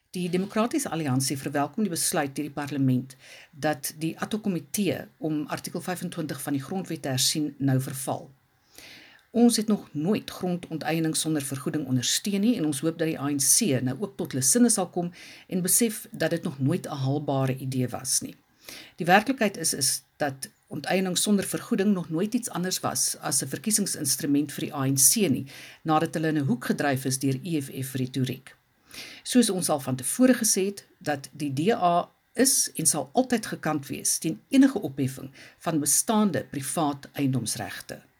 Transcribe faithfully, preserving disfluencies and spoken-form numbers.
Die Demokratiese Alliansie verwelkom die besluit deur die parlement dat die ad hoc komitee om artikel vyfentwintig van die grondwet te hersien nou verval. Ons het nog nooit grondonteeneming sonder vergoeding ondersteun nie en ons hoop dat die A N C nou ook tot hulle sinne sal kom en besef dat dit nog nooit 'n haalbare idee was nie. Die werklikheid is is dat onteiening sonder vergoeding nog nooit iets anders was as 'n verkiesingsinstrument vir die A N C nie, nadat hulle in 'n hoek gedryf is deur E F F retoriek. Soos ons al van tevore gesê het, dat die D A is en sal altyd gekant wees teen enige opheffing van bestaande privaat eiendomsregte.